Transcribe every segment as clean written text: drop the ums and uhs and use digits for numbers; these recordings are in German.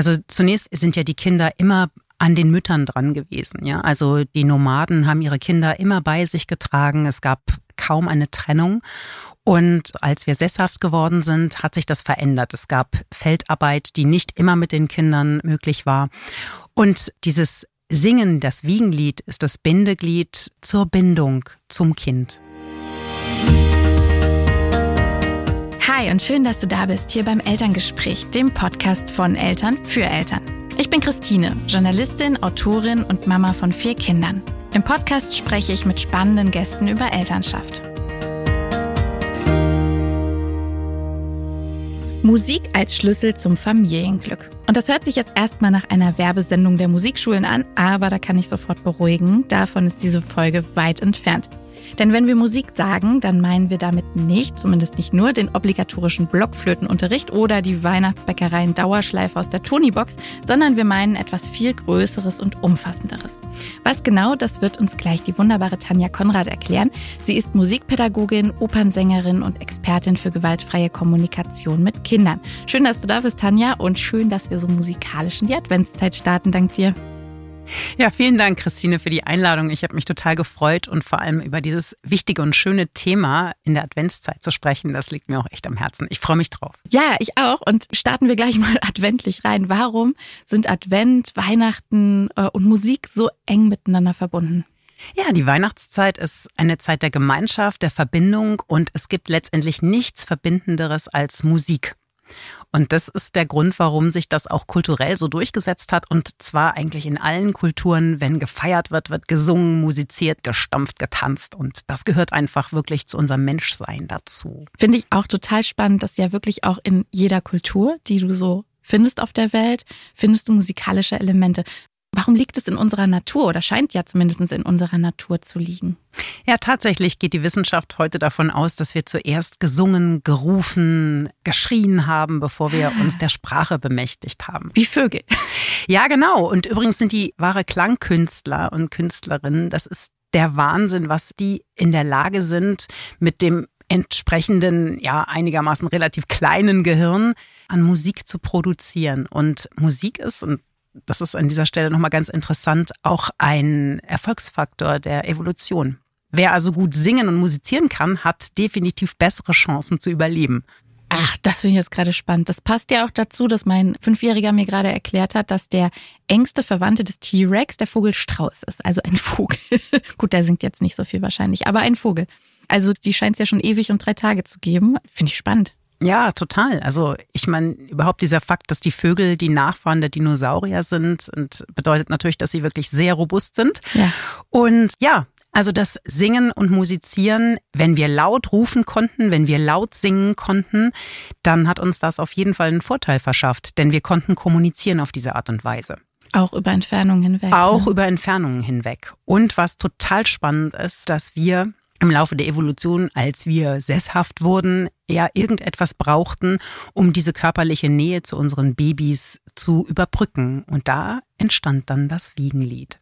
Also zunächst sind ja die Kinder immer an den Müttern dran gewesen. Ja? Also die Nomaden haben ihre Kinder immer bei sich getragen. Es gab kaum eine Trennung. Und als wir sesshaft geworden sind, hat sich das verändert. Es gab Feldarbeit, die nicht immer mit den Kindern möglich war. Und dieses Singen, das Wiegenlied, ist das Bindeglied zur Bindung zum Kind. Hi und schön, dass du da bist, hier beim Elterngespräch, dem Podcast von Eltern für Eltern. Ich bin Christine, Journalistin, Autorin und Mama von 4 Kindern. Im Podcast spreche ich mit spannenden Gästen über Elternschaft. Musik als Schlüssel zum Familienglück. Und das hört sich jetzt erstmal nach einer Werbesendung der Musikschulen an, aber da kann ich sofort beruhigen, davon ist diese Folge weit entfernt. Denn wenn wir Musik sagen, dann meinen wir damit nicht, zumindest nicht nur, den obligatorischen Blockflötenunterricht oder die Weihnachtsbäckerei in Dauerschleife aus der Tonybox, sondern wir meinen etwas viel Größeres und Umfassenderes. Was genau, das wird uns gleich die wunderbare Tanja Konrad erklären. Sie ist Musikpädagogin, Opernsängerin und Expertin für gewaltfreie Kommunikation mit Kindern. Schön, dass du da bist, Tanja, und schön, dass wir so musikalisch in die Adventszeit starten. Dank dir. Ja, vielen Dank, Christine, für die Einladung. Ich habe mich total gefreut und vor allem über dieses wichtige und schöne Thema in der Adventszeit zu sprechen. Das liegt mir auch echt am Herzen. Ich freue mich drauf. Ja, ich auch. Und starten wir gleich mal adventlich rein. Warum sind Advent, Weihnachten und Musik so eng miteinander verbunden? Ja, die Weihnachtszeit ist eine Zeit der Gemeinschaft, der Verbindung und es gibt letztendlich nichts Verbindenderes als Musik. Und das ist der Grund, warum sich das auch kulturell so durchgesetzt hat. Und zwar eigentlich in allen Kulturen, wenn gefeiert wird, wird gesungen, musiziert, gestampft, getanzt. Und das gehört einfach wirklich zu unserem Menschsein dazu. Finde ich auch total spannend, dass ja wirklich auch in jeder Kultur, die du so findest auf der Welt, findest du musikalische Elemente. Warum liegt es in unserer Natur oder scheint ja zumindest in unserer Natur zu liegen? Ja, tatsächlich geht die Wissenschaft heute davon aus, dass wir zuerst gesungen, gerufen, geschrien haben, bevor wir uns der Sprache bemächtigt haben. Wie Vögel. Ja, genau. Und übrigens sind die wahre Klangkünstler und Künstlerinnen, das ist der Wahnsinn, was die in der Lage sind, mit dem entsprechenden, ja, einigermaßen relativ kleinen Gehirn an Musik zu produzieren. Und Musik ist, und das ist an dieser Stelle nochmal ganz interessant, auch ein Erfolgsfaktor der Evolution. Wer also gut singen und musizieren kann, hat definitiv bessere Chancen zu überleben. Ach, das finde ich jetzt gerade spannend. Das passt ja auch dazu, dass mein 5-Jähriger mir gerade erklärt hat, dass der engste Verwandte des T-Rex der Vogel Strauß ist. Also ein Vogel. Gut, der singt jetzt nicht so viel wahrscheinlich, aber ein Vogel. Also die scheint es ja schon ewig und 3 Tage zu geben. Finde ich spannend. Ja, total. Also ich meine, überhaupt dieser Fakt, dass die Vögel die Nachfahren der Dinosaurier sind, und bedeutet natürlich, dass sie wirklich sehr robust sind. Ja. Und ja, also das Singen und Musizieren, wenn wir laut rufen konnten, wenn wir laut singen konnten, dann hat uns das auf jeden Fall einen Vorteil verschafft, denn wir konnten kommunizieren auf diese Art und Weise. Auch über Entfernungen hinweg. Auch über Entfernungen hinweg. Und was total spannend ist, dass wir im Laufe der Evolution, als wir sesshaft wurden, ja irgendetwas brauchten, um diese körperliche Nähe zu unseren Babys zu überbrücken. Und da entstand dann das Wiegenlied.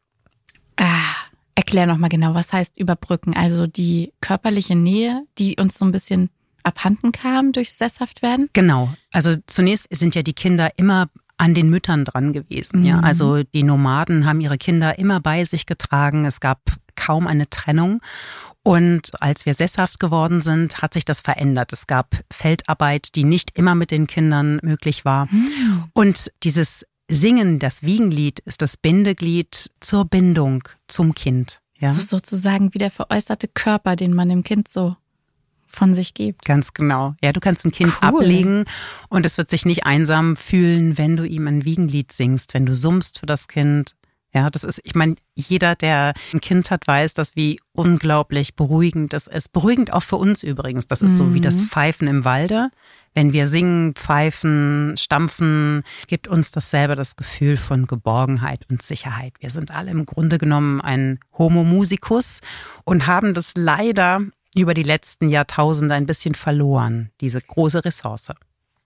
Erklär nochmal genau, was heißt überbrücken? Also die körperliche Nähe, die uns so ein bisschen abhanden kam durch Sesshaftwerden? Genau. Also zunächst sind ja die Kinder immer an den Müttern dran gewesen. Ja, also die Nomaden haben ihre Kinder immer bei sich getragen. Es gab kaum eine Trennung. Und als wir sesshaft geworden sind, hat sich das verändert. Es gab Feldarbeit, die nicht immer mit den Kindern möglich war. Und dieses Singen, das Wiegenlied, ist das Bindeglied zur Bindung zum Kind. Ja? Das ist sozusagen wie der veräußerte Körper, den man dem Kind so von sich gibt. Ganz genau. Ja, du kannst ein Kind ablegen und es wird sich nicht einsam fühlen, wenn du ihm ein Wiegenlied singst, wenn du summst für das Kind. Ja, das ist, ich meine, jeder, der ein Kind hat, weiß, dass wie unglaublich beruhigend das ist. Beruhigend auch für uns übrigens. Das ist so wie das Pfeifen im Walde. Wenn wir singen, pfeifen, stampfen, gibt uns das selber das Gefühl von Geborgenheit und Sicherheit. Wir sind alle im Grunde genommen ein Homo musicus und haben das leider über die letzten Jahrtausende ein bisschen verloren, diese große Ressource.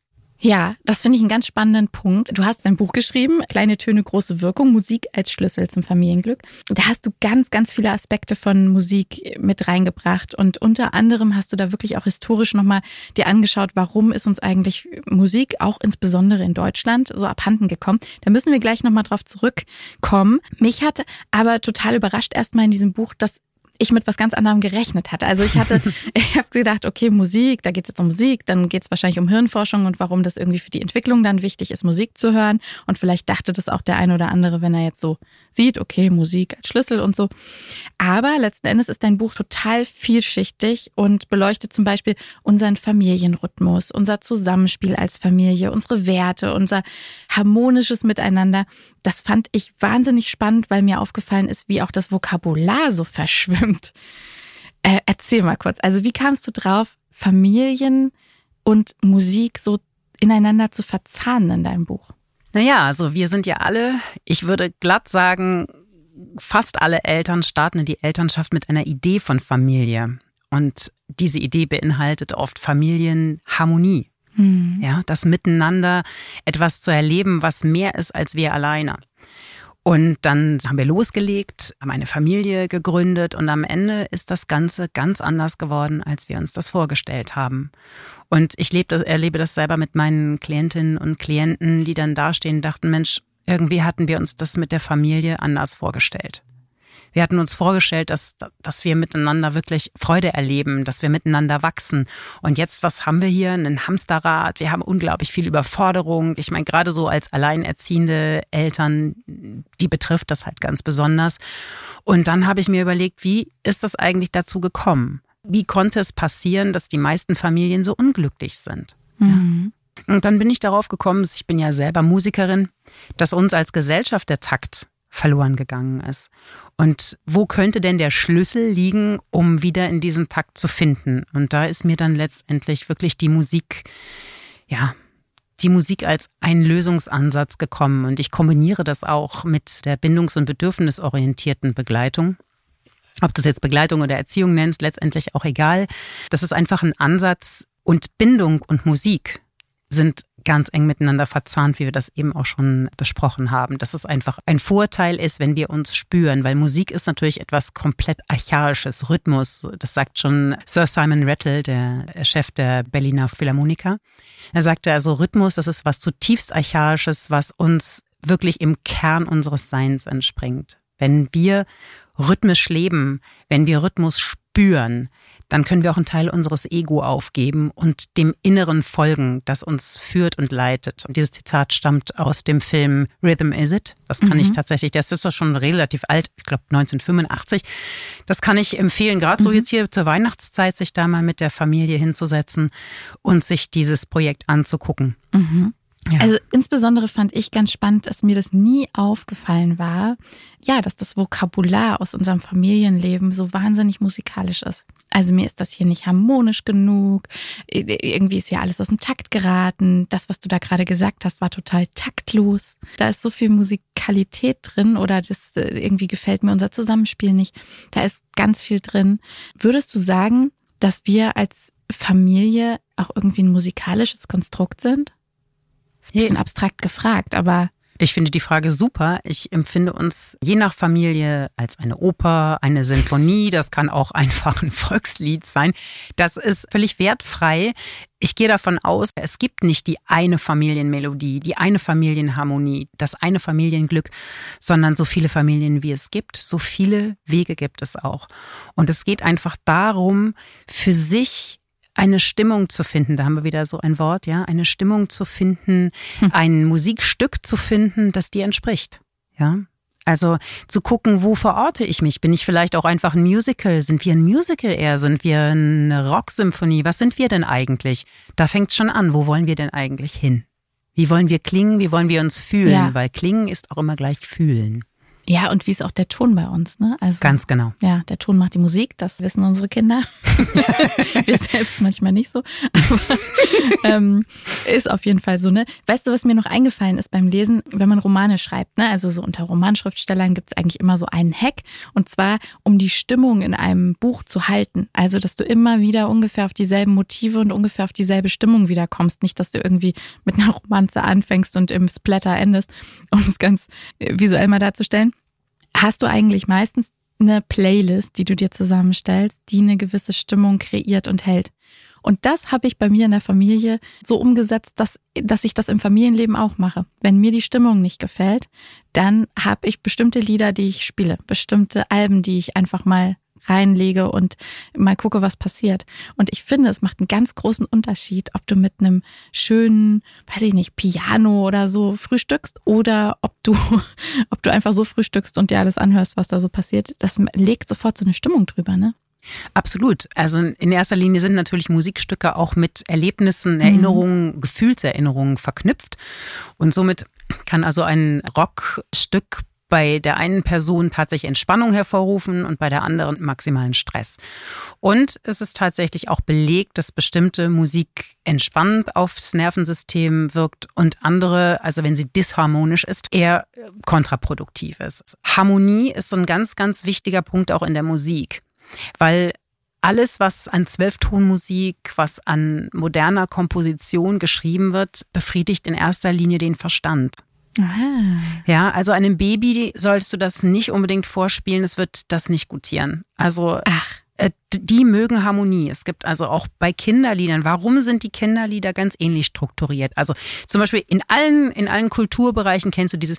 Ja, das finde ich einen ganz spannenden Punkt. Du hast ein Buch geschrieben, Kleine Töne, große Wirkung, Musik als Schlüssel zum Familienglück. Da hast du ganz, ganz viele Aspekte von Musik mit reingebracht und unter anderem hast du da wirklich auch historisch nochmal dir angeschaut, warum ist uns eigentlich Musik, auch insbesondere in Deutschland, so abhanden gekommen. Da müssen wir gleich nochmal drauf zurückkommen. Mich hat aber total überrascht erstmal in diesem Buch, dass ich mit was ganz anderem gerechnet hatte. Also ich habe gedacht, okay, Musik, da geht es jetzt um Musik, dann geht es wahrscheinlich um Hirnforschung und warum das irgendwie für die Entwicklung dann wichtig ist, Musik zu hören. Und vielleicht dachte das auch der eine oder andere, wenn er jetzt so sieht, okay, Musik als Schlüssel und so. Aber letzten Endes ist dein Buch total vielschichtig und beleuchtet zum Beispiel unseren Familienrhythmus, unser Zusammenspiel als Familie, unsere Werte, unser harmonisches Miteinander. Das fand ich wahnsinnig spannend, weil mir aufgefallen ist, wie auch das Vokabular so verschwimmt. Erzähl mal kurz. Also wie kamst du drauf, Familien und Musik so ineinander zu verzahnen in deinem Buch? Naja, also wir sind ja alle, ich würde glatt sagen, fast alle Eltern starten in die Elternschaft mit einer Idee von Familie. Und diese Idee beinhaltet oft Familienharmonie. Ja, das Miteinander etwas zu erleben, was mehr ist als wir alleine. Und dann haben wir losgelegt, haben eine Familie gegründet und am Ende ist das Ganze ganz anders geworden, als wir uns das vorgestellt haben. Und ich erlebe das selber mit meinen Klientinnen und Klienten, die dann dastehen und dachten, Mensch, irgendwie hatten wir uns das mit der Familie anders vorgestellt. Wir hatten uns vorgestellt, dass wir miteinander wirklich Freude erleben, dass wir miteinander wachsen. Und jetzt, was haben wir hier? Ein Hamsterrad. Wir haben unglaublich viel Überforderung. Ich meine, gerade so als alleinerziehende Eltern, die betrifft das halt ganz besonders. Und dann habe ich mir überlegt, wie ist das eigentlich dazu gekommen? Wie konnte es passieren, dass die meisten Familien so unglücklich sind? Mhm. Und dann bin ich darauf gekommen, ich bin ja selber Musikerin, dass uns als Gesellschaft der Takt verloren gegangen ist. Und wo könnte denn der Schlüssel liegen, um wieder in diesen Takt zu finden? Und da ist mir dann letztendlich wirklich die Musik als ein Lösungsansatz gekommen. Und ich kombiniere das auch mit der bindungs- und bedürfnisorientierten Begleitung. Ob du es jetzt Begleitung oder Erziehung nennst, letztendlich auch egal. Das ist einfach ein Ansatz und Bindung und Musik sind ganz eng miteinander verzahnt, wie wir das eben auch schon besprochen haben. Dass es einfach ein Vorteil ist, wenn wir uns spüren, weil Musik ist natürlich etwas komplett Archaisches, Rhythmus. Das sagt schon Sir Simon Rattle, der Chef der Berliner Philharmoniker. Er sagte also, Rhythmus, das ist was zutiefst Archaisches, was uns wirklich im Kern unseres Seins entspringt. Wenn wir rhythmisch leben, wenn wir Rhythmus spüren, dann können wir auch einen Teil unseres Ego aufgeben und dem Inneren folgen, das uns führt und leitet. Und dieses Zitat stammt aus dem Film Rhythm Is It. Das kann ich tatsächlich, das ist doch schon relativ alt, ich glaube 1985. Das kann ich empfehlen, gerade so jetzt hier zur Weihnachtszeit, sich da mal mit der Familie hinzusetzen und sich dieses Projekt anzugucken. Ja. Also insbesondere fand ich ganz spannend, dass mir das nie aufgefallen war, ja, dass das Vokabular aus unserem Familienleben so wahnsinnig musikalisch ist. Also mir ist das hier nicht harmonisch genug, irgendwie ist ja alles aus dem Takt geraten. Das, was du da gerade gesagt hast, war total taktlos. Da ist so viel Musikalität drin oder das irgendwie gefällt mir unser Zusammenspiel nicht. Da ist ganz viel drin. Würdest du sagen, dass wir als Familie auch irgendwie ein musikalisches Konstrukt sind? Das ist ein bisschen abstrakt gefragt, aber... Ich finde die Frage super. Ich empfinde uns je nach Familie als eine Oper, eine Sinfonie. Das kann auch einfach ein Volkslied sein. Das ist völlig wertfrei. Ich gehe davon aus, es gibt nicht die eine Familienmelodie, die eine Familienharmonie, das eine Familienglück, sondern so viele Familien, wie es gibt, so viele Wege gibt es auch. Und es geht einfach darum, für sich eine Stimmung zu finden, da haben wir wieder so ein Wort, ja, eine Stimmung zu finden, ein Musikstück zu finden, das dir entspricht, ja. Also zu gucken, wo verorte ich mich? Bin ich vielleicht auch einfach ein Musical? Sind wir ein Musical eher? Sind wir eine Rocksymphonie? Was sind wir denn eigentlich? Da fängt's schon an. Wo wollen wir denn eigentlich hin? Wie wollen wir klingen? Wie wollen wir uns fühlen? Ja. Weil klingen ist auch immer gleich fühlen. Ja, und wie ist auch der Ton bei uns, ne? Also, ganz genau. Ja, der Ton macht die Musik, das wissen unsere Kinder. Wir selbst manchmal nicht so. Aber ist auf jeden Fall so, ne? Weißt du, was mir noch eingefallen ist beim Lesen, wenn man Romane schreibt, ne? Also so unter Romanschriftstellern gibt es eigentlich immer so einen Hack. Und zwar, um die Stimmung in einem Buch zu halten. Also, dass du immer wieder ungefähr auf dieselben Motive und ungefähr auf dieselbe Stimmung wiederkommst. Nicht, dass du irgendwie mit einer Romanze anfängst und im Splatter endest, um es ganz visuell mal darzustellen. Hast du eigentlich meistens eine Playlist, die du dir zusammenstellst, die eine gewisse Stimmung kreiert und hält? Und das habe ich bei mir in der Familie so umgesetzt, dass ich das im Familienleben auch mache. Wenn mir die Stimmung nicht gefällt, dann habe ich bestimmte Lieder, die ich spiele, bestimmte Alben, die ich einfach mal reinlege und mal gucke, was passiert. Und ich finde, es macht einen ganz großen Unterschied, ob du mit einem schönen, weiß ich nicht, Piano oder so frühstückst oder ob du einfach so frühstückst und dir alles anhörst, was da so passiert. Das legt sofort so eine Stimmung drüber, ne? Absolut. Also in erster Linie sind natürlich Musikstücke auch mit Erlebnissen, Erinnerungen, Gefühlserinnerungen verknüpft. Und somit kann also ein Rockstück bei der einen Person tatsächlich Entspannung hervorrufen und bei der anderen maximalen Stress. Und es ist tatsächlich auch belegt, dass bestimmte Musik entspannend aufs Nervensystem wirkt und andere, also wenn sie disharmonisch ist, eher kontraproduktiv ist. Harmonie ist so ein ganz, ganz wichtiger Punkt auch in der Musik, weil alles, was an 12-Ton-Musik, was an moderner Komposition geschrieben wird, befriedigt in erster Linie den Verstand. Aha. Ja, also einem Baby solltest du das nicht unbedingt vorspielen, es wird das nicht gutieren. Also die mögen Harmonie. Es gibt also auch bei Kinderliedern, warum sind die Kinderlieder ganz ähnlich strukturiert? Also zum Beispiel in allen Kulturbereichen kennst du dieses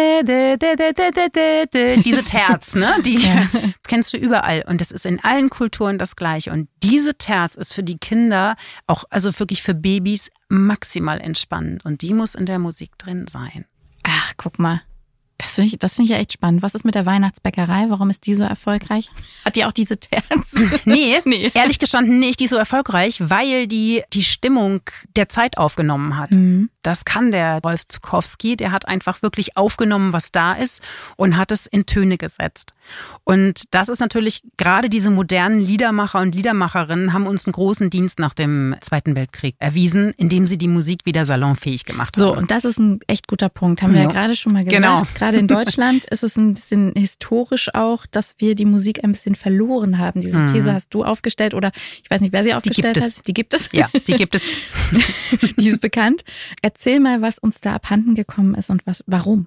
diese Terz, ne? Das kennst du überall und das ist in allen Kulturen das Gleiche. Und diese Terz ist für die Kinder auch, also wirklich für Babys maximal entspannend und die muss in der Musik drin sein. Ach, guck mal. Das finde ich ja echt spannend. Was ist mit der Weihnachtsbäckerei? Warum ist die so erfolgreich? Hat die auch diese Terz? Nee, ehrlich gestanden nicht. Die ist so erfolgreich, weil die Stimmung der Zeit aufgenommen hat. Mhm. Das kann der Rolf Zuckowski. Der hat einfach wirklich aufgenommen, was da ist und hat es in Töne gesetzt. Und das ist natürlich, gerade diese modernen Liedermacher und Liedermacherinnen haben uns einen großen Dienst nach dem Zweiten Weltkrieg erwiesen, indem sie die Musik wieder salonfähig gemacht haben. So, und das ist ein echt guter Punkt. Haben wir ja gerade schon mal gesagt. Genau. Gerade in Deutschland ist es ein bisschen historisch auch, dass wir die Musik ein bisschen verloren haben. Diese These hast du aufgestellt oder ich weiß nicht, wer sie aufgestellt hat. Die gibt es. Ja, die gibt es. Die ist bekannt. Erzähl mal, was uns da abhanden gekommen ist und warum.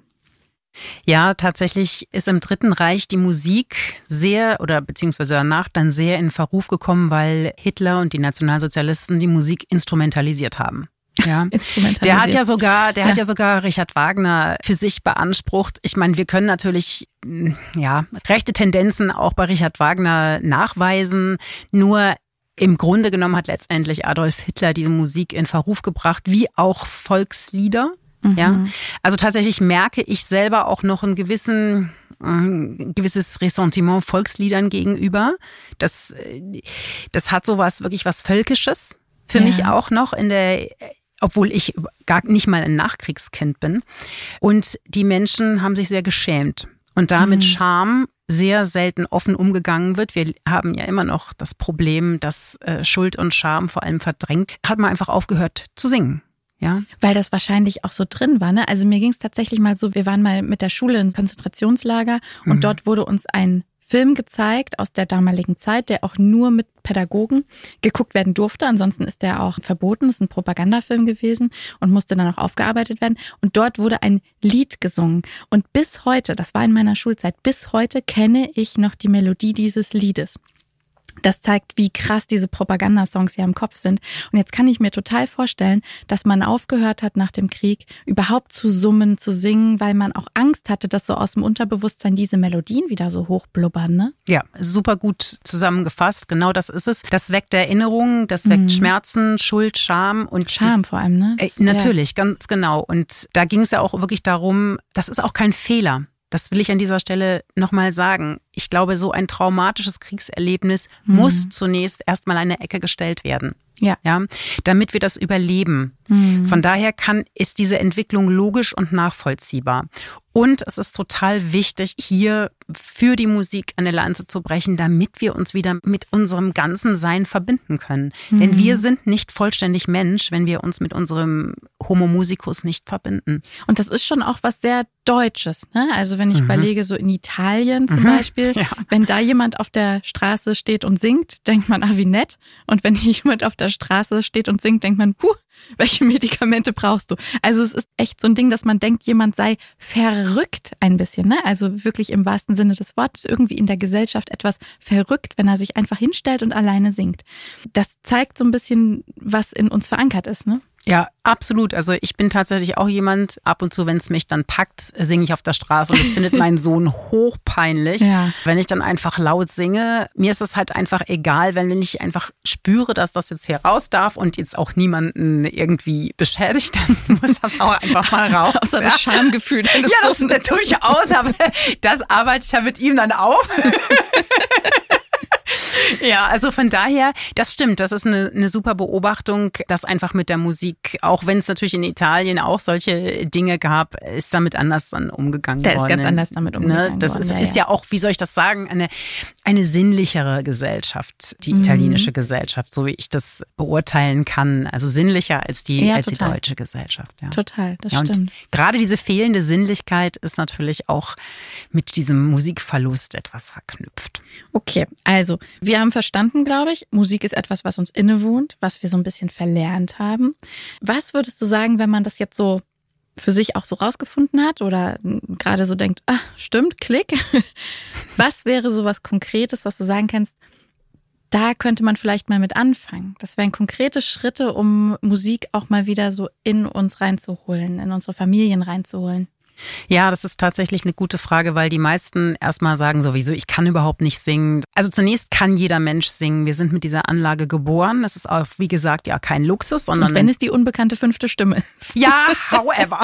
Ja, tatsächlich ist im Dritten Reich die Musik beziehungsweise danach dann sehr in Verruf gekommen, weil Hitler und die Nationalsozialisten die Musik instrumentalisiert haben. Ja, der hat ja sogar Richard Wagner für sich beansprucht. Ich meine, wir können natürlich rechte Tendenzen auch bei Richard Wagner nachweisen. Nur im Grunde genommen hat letztendlich Adolf Hitler diese Musik in Verruf gebracht, wie auch Volkslieder. Mhm. Ja, also tatsächlich merke ich selber auch noch ein gewisses Ressentiment Volksliedern gegenüber. Das hat sowas wirklich was Völkisches für mich auch noch obwohl ich gar nicht mal ein Nachkriegskind bin. Und die Menschen haben sich sehr geschämt. Und da mit Scham sehr selten offen umgegangen wird. Wir haben ja immer noch das Problem, dass Schuld und Scham vor allem verdrängt. Hat man einfach aufgehört zu singen. Ja. Weil das wahrscheinlich auch so drin war, ne? Also mir ging es tatsächlich mal so, wir waren mal mit der Schule in Konzentrationslager und dort wurde uns ein Film gezeigt aus der damaligen Zeit, der auch nur mit Pädagogen geguckt werden durfte. Ansonsten ist der auch verboten. Das ist ein Propagandafilm gewesen und musste dann auch aufgearbeitet werden. Und dort wurde ein Lied gesungen. Und bis heute, das war in meiner Schulzeit, bis heute kenne ich noch die Melodie dieses Liedes. Das zeigt, wie krass diese Propagandasongs ja im Kopf sind. Und jetzt kann ich mir total vorstellen, dass man aufgehört hat nach dem Krieg, überhaupt zu summen, zu singen, weil man auch Angst hatte, dass so aus dem Unterbewusstsein diese Melodien wieder so hochblubbern, ne? Ja, super gut zusammengefasst. Genau das ist es. Das weckt Erinnerungen, das weckt Schmerzen, Schuld, Scham und Scham vor allem, ne? Natürlich, ganz genau. Und da ging es ja auch wirklich darum, das ist auch kein Fehler. Das will ich an dieser Stelle nochmal sagen. Ich glaube, so ein traumatisches Kriegserlebnis muss zunächst erstmal an eine Ecke gestellt werden. Ja, damit wir das überleben. Von daher ist diese Entwicklung logisch und nachvollziehbar. Und es ist total wichtig, hier für die Musik eine Lanze zu brechen, damit wir uns wieder mit unserem ganzen Sein verbinden können. Denn wir sind nicht vollständig Mensch, wenn wir uns mit unserem Homo musicus nicht verbinden. Und das ist schon auch was sehr Deutsches, ne? Also wenn ich überlege, so in Italien zum Beispiel, wenn da jemand auf der Straße steht und singt, denkt man, wie nett. Und wenn jemand auf der Straße steht und singt, denkt man, welche Medikamente brauchst du? Also es ist echt so ein Ding, dass man denkt, jemand sei verrückt ein bisschen, ne? Also wirklich im wahrsten Sinne des Wortes, irgendwie in der Gesellschaft etwas verrückt, wenn er sich einfach hinstellt und alleine singt. Das zeigt so ein bisschen, was in uns verankert ist, ne? Ja, absolut. Also ich bin tatsächlich auch jemand, ab und zu, wenn es mich dann packt, singe ich auf der Straße und das findet mein Sohn hochpeinlich, wenn ich dann einfach laut singe. Mir ist es halt einfach egal, wenn ich einfach spüre, dass das jetzt hier raus darf und jetzt auch niemanden irgendwie beschädigt, dann muss das auch einfach mal raus. Außer das Schamgefühl. Ja, das tue ich aus, aber das arbeite ich ja mit ihm dann auf. Ja, also von daher, das stimmt, das ist eine super Beobachtung, dass einfach mit der Musik, auch wenn es natürlich in Italien auch solche Dinge gab, ist damit anders dann umgegangen worden. Der ist ganz anders damit umgegangen worden. Das ist ja auch, wie soll ich das sagen, eine sinnlichere Gesellschaft, die italienische Gesellschaft, so wie ich das beurteilen kann. Also sinnlicher als die deutsche Gesellschaft. Ja. Total, das und stimmt. Gerade diese fehlende Sinnlichkeit ist natürlich auch mit diesem Musikverlust etwas verknüpft. Okay, also wir haben verstanden, glaube ich, Musik ist etwas, was uns innewohnt, was wir so ein bisschen verlernt haben. Was würdest du sagen, wenn man das jetzt so für sich auch so rausgefunden hat oder gerade so denkt, stimmt, Klick. Was wäre so was Konkretes, was du sagen kannst, da könnte man vielleicht mal mit anfangen? Das wären konkrete Schritte, um Musik auch mal wieder so in uns reinzuholen, in unsere Familien reinzuholen. Ja, das ist tatsächlich eine gute Frage, weil die meisten erstmal sagen sowieso, ich kann überhaupt nicht singen. Also zunächst kann jeder Mensch singen. Wir sind mit dieser Anlage geboren. Das ist auch, wie gesagt, ja kein Luxus, sondern... Und wenn es die unbekannte 5. Stimme ist. Ja, however.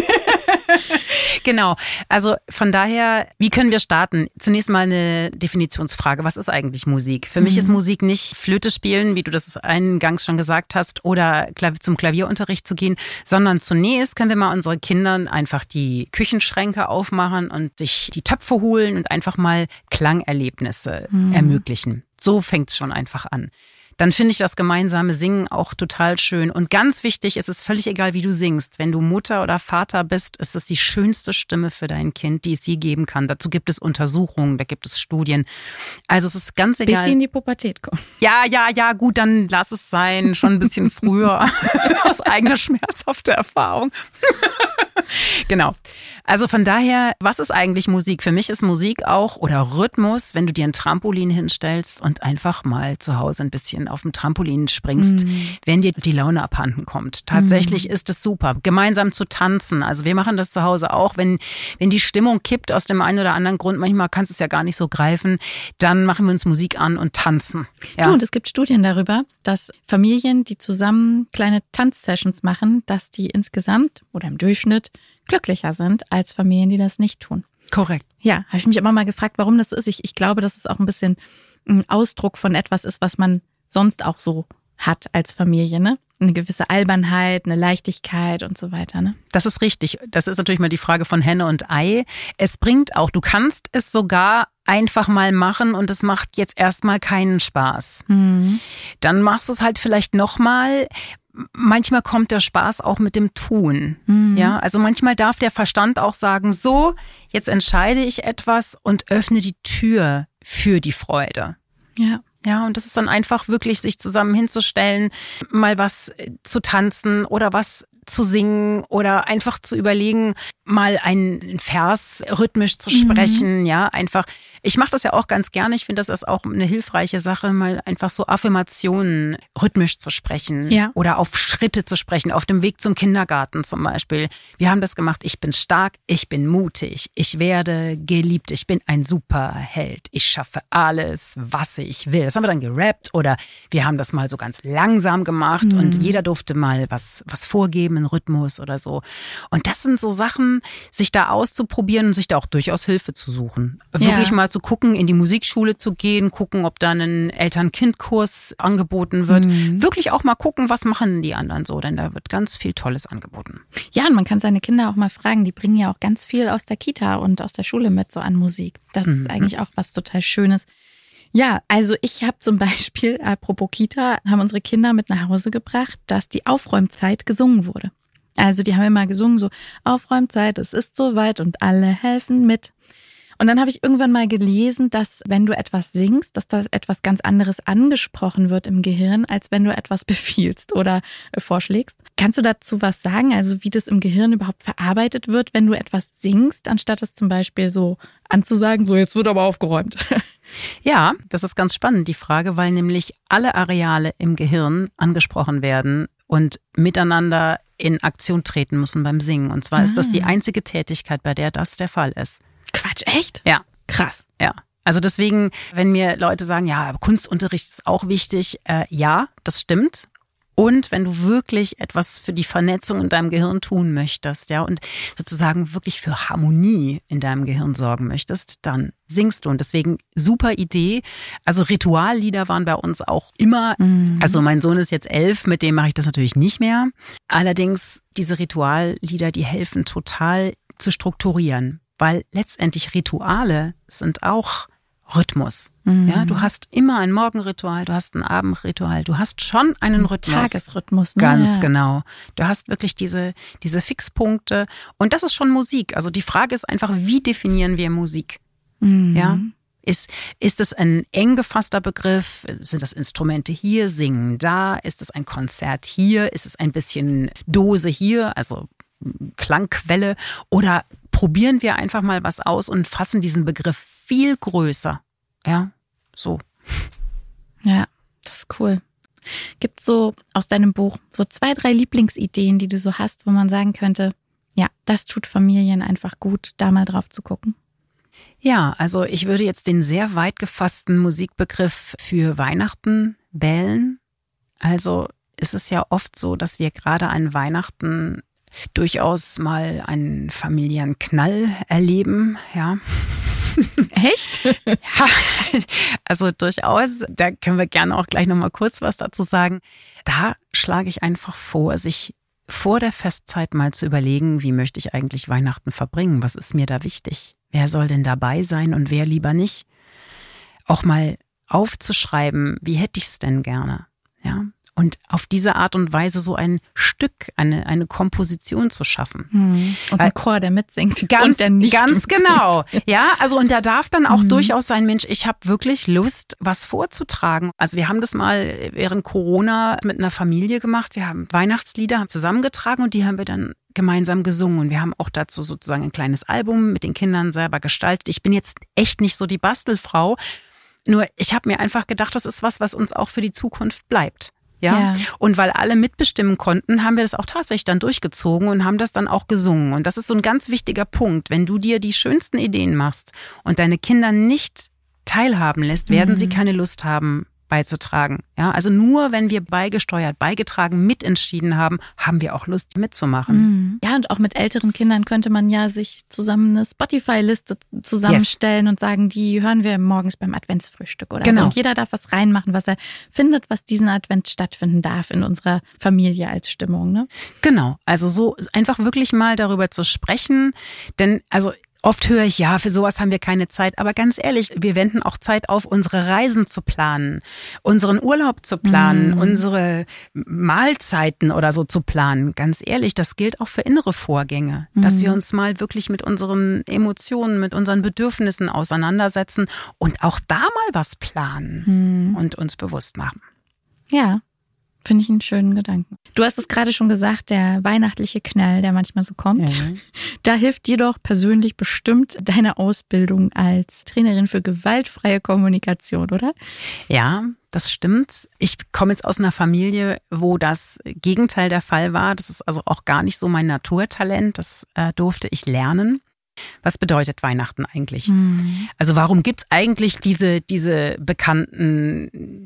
Genau. Also von daher, wie können wir starten? Zunächst mal eine Definitionsfrage. Was ist eigentlich Musik? Für mich ist Musik nicht Flöte spielen, wie du das eingangs schon gesagt hast, oder zum Klavierunterricht zu gehen, sondern zunächst können wir mal unseren Kindern einfach die Küchenschränke aufmachen und sich die Töpfe holen und einfach mal Klangerlebnisse ermöglichen. So fängt's schon einfach an. Dann finde ich das gemeinsame Singen auch total schön. Und ganz wichtig, es ist völlig egal, wie du singst. Wenn du Mutter oder Vater bist, ist es die schönste Stimme für dein Kind, die es je geben kann. Dazu gibt es Untersuchungen, da gibt es Studien. Also es ist ganz egal. Bis sie in die Pubertät kommen. Ja, gut, dann lass es sein. Schon ein bisschen früher. Aus eigener schmerzhafter Erfahrung. Genau. Also von daher, was ist eigentlich Musik? Für mich ist Musik auch oder Rhythmus, wenn du dir ein Trampolin hinstellst und einfach mal zu Hause ein bisschen auf dem Trampolin springst, wenn dir die Laune abhanden kommt. Tatsächlich ist es super, gemeinsam zu tanzen. Also wir machen das zu Hause auch, wenn die Stimmung kippt aus dem einen oder anderen Grund, manchmal kannst du es ja gar nicht so greifen, dann machen wir uns Musik an und tanzen. Ja. Du, und es gibt Studien darüber, dass Familien, die zusammen kleine Tanzsessions machen, dass die insgesamt oder im Durchschnitt glücklicher sind als Familien, die das nicht tun. Korrekt. Ja, habe ich mich immer mal gefragt, warum das so ist. Ich glaube, dass es auch ein bisschen ein Ausdruck von etwas ist, was man sonst auch so hat als Familie, ne? Eine gewisse Albernheit, eine Leichtigkeit und so weiter, ne? Das ist richtig. Das ist natürlich mal die Frage von Henne und Ei. Es bringt auch, du kannst es sogar einfach mal machen und es macht jetzt erstmal keinen Spaß. Dann machst du es halt vielleicht nochmal. Manchmal kommt der Spaß auch mit dem Tun. Ja, also manchmal darf der Verstand auch sagen, so, jetzt entscheide ich etwas und öffne die Tür für die Freude. Ja. Ja, und das ist dann einfach wirklich, sich zusammen hinzustellen, mal was zu tanzen oder was zu singen oder einfach zu überlegen, mal einen Vers rhythmisch zu sprechen, ja, einfach. Ich mache das ja auch ganz gerne. Ich finde, das ist auch eine hilfreiche Sache, mal einfach so Affirmationen rhythmisch zu sprechen oder auf Schritte zu sprechen, auf dem Weg zum Kindergarten zum Beispiel. Wir haben das gemacht. Ich bin stark, ich bin mutig, ich werde geliebt, ich bin ein Superheld, ich schaffe alles, was ich will. Das haben wir dann gerappt oder wir haben das mal so ganz langsam gemacht und jeder durfte mal was vorgeben. haben einen Rhythmus oder so. Und das sind so Sachen, sich da auszuprobieren und sich da auch durchaus Hilfe zu suchen. Wirklich mal zu gucken, in die Musikschule zu gehen, gucken, ob da ein Eltern-Kind-Kurs angeboten wird. Wirklich auch mal gucken, was machen die anderen so, denn da wird ganz viel Tolles angeboten. Ja, und man kann seine Kinder auch mal fragen, die bringen ja auch ganz viel aus der Kita und aus der Schule mit so an Musik. Das ist eigentlich auch was total Schönes. Ja, also ich habe zum Beispiel, apropos Kita, haben unsere Kinder mit nach Hause gebracht, dass die Aufräumzeit gesungen wurde. Also die haben immer gesungen so, Aufräumzeit, es ist soweit und alle helfen mit. Und dann habe ich irgendwann mal gelesen, dass wenn du etwas singst, dass da etwas ganz anderes angesprochen wird im Gehirn, als wenn du etwas befiehlst oder vorschlägst. Kannst du dazu was sagen, also wie das im Gehirn überhaupt verarbeitet wird, wenn du etwas singst, anstatt es zum Beispiel so anzusagen, so jetzt wird aber aufgeräumt? Ja, das ist ganz spannend, die Frage, weil nämlich alle Areale im Gehirn angesprochen werden und miteinander in Aktion treten müssen beim Singen. Und zwar ist das die einzige Tätigkeit, bei der das der Fall ist. Quatsch, echt? Ja. Krass. Ja. Also deswegen, wenn mir Leute sagen, ja, Kunstunterricht ist auch wichtig, ja, das stimmt. Und wenn du wirklich etwas für die Vernetzung in deinem Gehirn tun möchtest, ja, und sozusagen wirklich für Harmonie in deinem Gehirn sorgen möchtest, dann singst du. Und deswegen super Idee. Also Rituallieder waren bei uns auch immer, also mein Sohn ist jetzt 11, mit dem mache ich das natürlich nicht mehr. Allerdings diese Rituallieder, die helfen total zu strukturieren. Weil letztendlich Rituale sind auch Rhythmus. Ja, du hast immer ein Morgenritual, du hast ein Abendritual, du hast schon einen Rhythmus. Tagesrhythmus. Ne? Ganz genau. Du hast wirklich diese Fixpunkte und das ist schon Musik. Also die Frage ist einfach, wie definieren wir Musik? Ja, ist es ein eng gefasster Begriff? Sind das Instrumente hier, Singen da? Ist es ein Konzert hier? Ist es ein bisschen Dose hier? Also Klangquelle, oder probieren wir einfach mal was aus und fassen diesen Begriff viel größer. Ja, so. Ja, das ist cool. Gibt es so aus deinem Buch so 2, 3 Lieblingsideen, die du so hast, wo man sagen könnte, ja, das tut Familien einfach gut, da mal drauf zu gucken? Ja, also ich würde jetzt den sehr weit gefassten Musikbegriff für Weihnachten wählen. Also es ist ja oft so, dass wir gerade an Weihnachten durchaus mal einen Familienknall erleben, ja. Echt? Ja, also durchaus. Da können wir gerne auch gleich nochmal kurz was dazu sagen. Da schlage ich einfach vor, sich vor der Festzeit mal zu überlegen, wie möchte ich eigentlich Weihnachten verbringen? Was ist mir da wichtig? Wer soll denn dabei sein und wer lieber nicht? Auch mal aufzuschreiben, wie hätte ich es denn gerne? Ja. Und auf diese Art und Weise so ein Stück, eine Komposition zu schaffen. Und ein Chor, der mitsingt. Ganz, und der nicht ganz genau. Ja, also und da darf dann auch durchaus sein, Mensch, ich habe wirklich Lust, was vorzutragen. Also wir haben das mal während Corona mit einer Familie gemacht. Wir haben Weihnachtslieder zusammengetragen und die haben wir dann gemeinsam gesungen. Und wir haben auch dazu sozusagen ein kleines Album mit den Kindern selber gestaltet. Ich bin jetzt echt nicht so die Bastelfrau. Nur ich habe mir einfach gedacht, das ist was uns auch für die Zukunft bleibt. Ja. Und weil alle mitbestimmen konnten, haben wir das auch tatsächlich dann durchgezogen und haben das dann auch gesungen. Und das ist so ein ganz wichtiger Punkt. Wenn du dir die schönsten Ideen machst und deine Kinder nicht teilhaben lässt, werden sie keine Lust haben, beizutragen. Ja, also nur wenn wir beigesteuert, beigetragen, mitentschieden haben, haben wir auch Lust mitzumachen. Ja, und auch mit älteren Kindern könnte man ja sich zusammen eine Spotify-Liste zusammenstellen und sagen, die hören wir morgens beim Adventsfrühstück oder so. Und jeder darf was reinmachen, was er findet, was diesen Advent stattfinden darf in unserer Familie als Stimmung. Ne? Genau, also so einfach wirklich mal darüber zu sprechen, denn also oft höre ich, ja, für sowas haben wir keine Zeit. Aber ganz ehrlich, wir wenden auch Zeit auf, unsere Reisen zu planen, unseren Urlaub zu planen, unsere Mahlzeiten oder so zu planen. Ganz ehrlich, das gilt auch für innere Vorgänge, dass wir uns mal wirklich mit unseren Emotionen, mit unseren Bedürfnissen auseinandersetzen und auch da mal was planen und uns bewusst machen. Ja. Finde ich einen schönen Gedanken. Du hast es gerade schon gesagt, der weihnachtliche Knall, der manchmal so kommt. Ja. Da hilft dir doch persönlich bestimmt deine Ausbildung als Trainerin für gewaltfreie Kommunikation, oder? Ja, das stimmt. Ich komme jetzt aus einer Familie, wo das Gegenteil der Fall war. Das ist also auch gar nicht so mein Naturtalent. Das durfte ich lernen. Was bedeutet Weihnachten eigentlich? Also warum gibt's eigentlich diese bekannten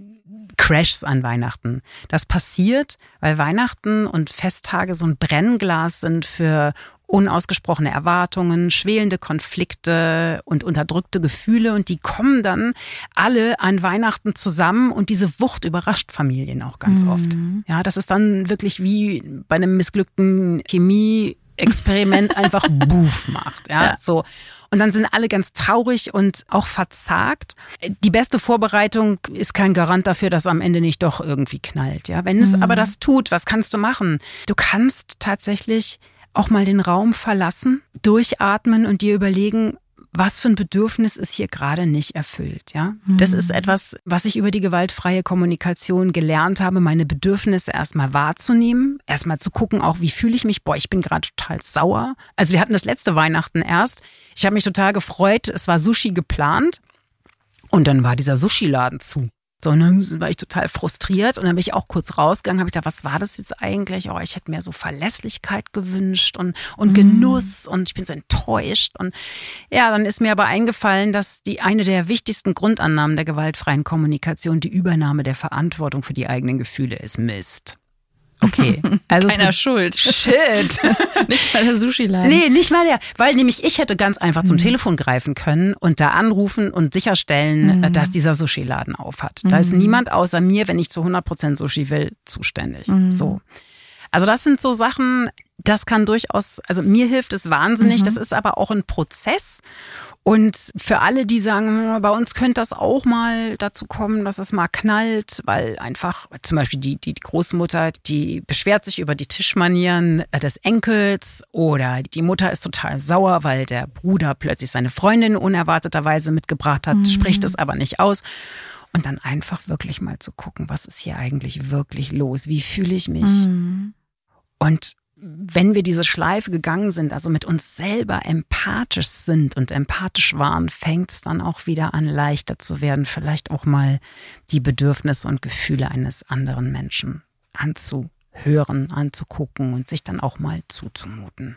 Crashs an Weihnachten. Das passiert, weil Weihnachten und Festtage so ein Brennglas sind für unausgesprochene Erwartungen, schwelende Konflikte und unterdrückte Gefühle. Und die kommen dann alle an Weihnachten zusammen und diese Wucht überrascht Familien auch ganz oft. Ja, das ist dann wirklich wie bei einem missglückten Chemie-Experiment einfach Buff macht. Ja, so. Und dann sind alle ganz traurig und auch verzagt. Die beste Vorbereitung ist kein Garant dafür, dass am Ende nicht doch irgendwie knallt. Ja, wenn es aber das tut, was kannst du machen? Du kannst tatsächlich auch mal den Raum verlassen, durchatmen und dir überlegen, was für ein Bedürfnis ist hier gerade nicht erfüllt. Ja, das ist etwas, was ich über die gewaltfreie Kommunikation gelernt habe, meine Bedürfnisse erstmal wahrzunehmen, erstmal zu gucken, auch wie fühle ich mich. Boah, ich bin gerade total sauer. Also wir hatten das letzte Weihnachten erst. Ich habe mich total gefreut. Es war Sushi geplant und dann war dieser Sushi-Laden zu. So, und dann war ich total frustriert und dann bin ich auch kurz rausgegangen, habe ich gedacht, was war das jetzt eigentlich? Oh, ich hätte mir so Verlässlichkeit gewünscht und Genuss und ich bin so enttäuscht. Und ja, dann ist mir aber eingefallen, dass eine der wichtigsten Grundannahmen der gewaltfreien Kommunikation die Übernahme der Verantwortung für die eigenen Gefühle ist. Mist. Okay. Also keiner schuld. Shit. Nicht mal der Sushi-Laden. Nee, nicht mal der. Weil nämlich ich hätte ganz einfach zum Telefon greifen können und da anrufen und sicherstellen, dass dieser Sushi-Laden auf hat. Da ist niemand außer mir, wenn ich zu 100% Sushi will, zuständig. So. Also das sind so Sachen, das kann durchaus, also mir hilft es wahnsinnig. Das ist aber auch ein Prozess. Und für alle, die sagen, bei uns könnte das auch mal dazu kommen, dass es mal knallt, weil einfach zum Beispiel die Großmutter, die beschwert sich über die Tischmanieren des Enkels oder die Mutter ist total sauer, weil der Bruder plötzlich seine Freundin unerwarteterweise mitgebracht hat, spricht es aber nicht aus. Und dann einfach wirklich mal zu gucken, was ist hier eigentlich wirklich los? Wie fühle ich mich? Und wenn wir diese Schleife gegangen sind, also mit uns selber empathisch sind und empathisch waren, fängt es dann auch wieder an, leichter zu werden, vielleicht auch mal die Bedürfnisse und Gefühle eines anderen Menschen anzuhören, anzugucken und sich dann auch mal zuzumuten.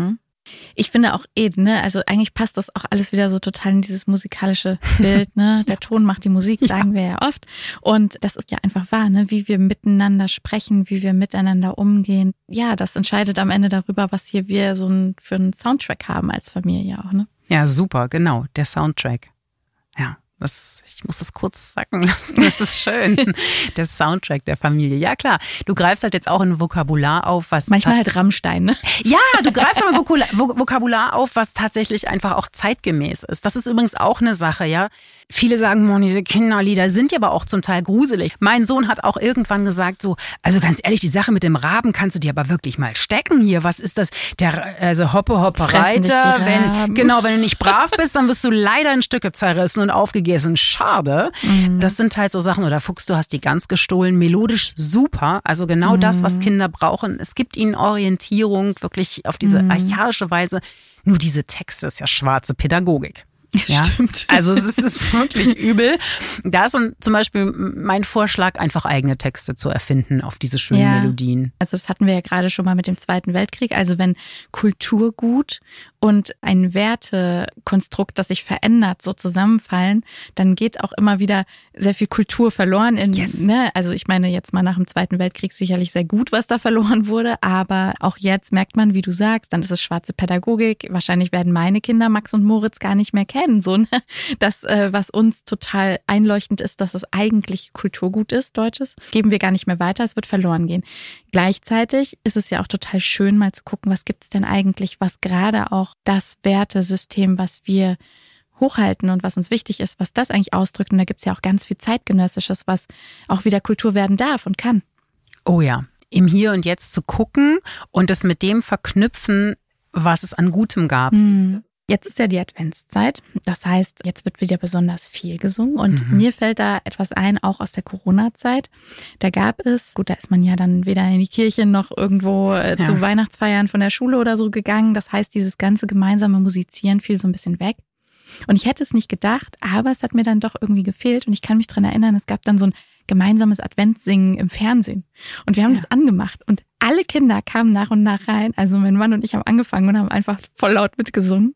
Ich finde auch also eigentlich passt das auch alles wieder so total in dieses musikalische Bild, ne? Der Ton macht die Musik, sagen wir ja oft. Und das ist ja einfach wahr, ne? Wie wir miteinander sprechen, wie wir miteinander umgehen. Ja, das entscheidet am Ende darüber, was hier wir für einen Soundtrack haben als Familie auch, ne? Ja, super, genau, der Soundtrack. Ja. Ich muss das kurz sacken lassen, das ist schön. Der Soundtrack der Familie. Ja klar, du greifst halt jetzt auch ein Vokabular auf, was... Manchmal halt Rammstein, ne? Ja, du greifst aber Vokabular auf, was tatsächlich einfach auch zeitgemäß ist. Das ist übrigens auch eine Sache, ja. Viele sagen, diese Kinderlieder sind ja aber auch zum Teil gruselig. Mein Sohn hat auch irgendwann gesagt so, also ganz ehrlich, die Sache mit dem Raben kannst du dir aber wirklich mal stecken hier. Was ist das? Also Hoppe Reiter. Wenn du nicht brav bist, dann wirst du leider in Stücke zerrissen und aufgegessen. Schade. Das sind halt so Sachen. Oder Fuchs, du hast die Gans gestohlen. Melodisch super. Also genau das, was Kinder brauchen. Es gibt ihnen Orientierung wirklich auf diese archaische Weise. Nur diese Texte ist ja schwarze Pädagogik. Ja, stimmt. Also es ist wirklich übel. Da ist dann zum Beispiel mein Vorschlag, einfach eigene Texte zu erfinden auf diese schönen Melodien. Also das hatten wir ja gerade schon mal mit dem Zweiten Weltkrieg. Also wenn Kulturgut und ein Wertekonstrukt, das sich verändert, so zusammenfallen, dann geht auch immer wieder sehr viel Kultur verloren. Also ich meine jetzt mal nach dem Zweiten Weltkrieg sicherlich sehr gut, was da verloren wurde. Aber auch jetzt merkt man, wie du sagst, dann ist es schwarze Pädagogik. Wahrscheinlich werden meine Kinder Max und Moritz gar nicht mehr kennen. So, ne? Das, was uns total einleuchtend ist, dass es eigentlich Kulturgut ist, Deutsches, geben wir gar nicht mehr weiter. Es wird verloren gehen. Gleichzeitig ist es ja auch total schön, mal zu gucken, was gibt's denn eigentlich, was gerade auch das Wertesystem, was wir hochhalten und was uns wichtig ist, was das eigentlich ausdrückt. Und da gibt's ja auch ganz viel Zeitgenössisches, was auch wieder Kultur werden darf und kann. Oh ja, im Hier und Jetzt zu gucken und es mit dem verknüpfen, was es an Gutem gab. Jetzt ist ja die Adventszeit. Das heißt, jetzt wird wieder besonders viel gesungen. Und mir fällt da etwas ein, auch aus der Corona-Zeit. Da gab es, da ist man ja dann weder in die Kirche noch irgendwo zu Weihnachtsfeiern von der Schule oder so gegangen. Das heißt, dieses ganze gemeinsame Musizieren fiel so ein bisschen weg. Und ich hätte es nicht gedacht, aber es hat mir dann doch irgendwie gefehlt. Und ich kann mich dran erinnern, es gab dann so ein gemeinsames Adventssingen im Fernsehen. Und wir haben das angemacht. Und alle Kinder kamen nach und nach rein. Also mein Mann und ich haben angefangen und haben einfach voll laut mitgesungen.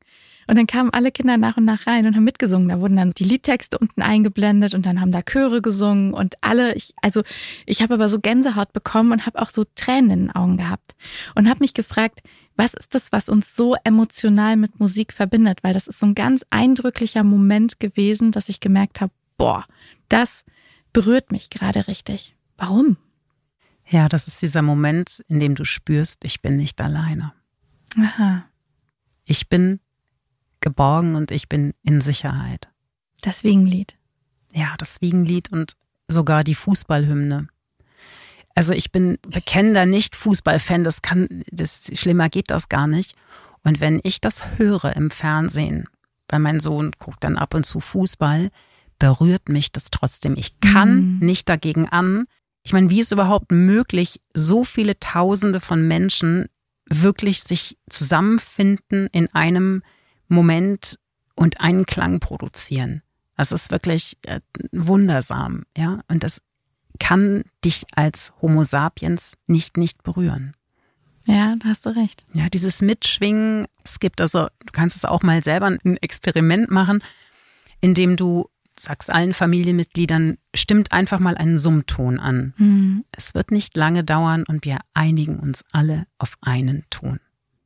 Und dann kamen alle Kinder nach und nach rein und haben mitgesungen. Da wurden dann die Liedtexte unten eingeblendet und dann haben da Chöre gesungen und alle, ich habe aber so Gänsehaut bekommen und habe auch so Tränen in den Augen gehabt und habe mich gefragt, was ist das, was uns so emotional mit Musik verbindet? Weil das ist so ein ganz eindrücklicher Moment gewesen, dass ich gemerkt habe, boah, das berührt mich gerade richtig. Warum? Ja, das ist dieser Moment, in dem du spürst, ich bin nicht alleine. Aha. Ich bin geborgen und ich bin in Sicherheit. Das Wiegenlied. Ja, das Wiegenlied und sogar die Fußballhymne. Also ich bin bekennender Nicht-Fußballfan, das schlimmer geht das gar nicht. Und wenn ich das höre im Fernsehen, weil mein Sohn guckt dann ab und zu Fußball, berührt mich das trotzdem. Ich kann nicht dagegen an. Ich meine, wie ist überhaupt möglich, so viele Tausende von Menschen wirklich sich zusammenfinden in einem Moment und einen Klang produzieren? Das ist wirklich wundersam, ja. Und das kann dich als Homo sapiens nicht berühren. Ja, da hast du recht. Ja, dieses Mitschwingen, du kannst es auch mal selber ein Experiment machen, indem du sagst allen Familienmitgliedern, stimmt einfach mal einen Summton an. Es wird nicht lange dauern und wir einigen uns alle auf einen Ton.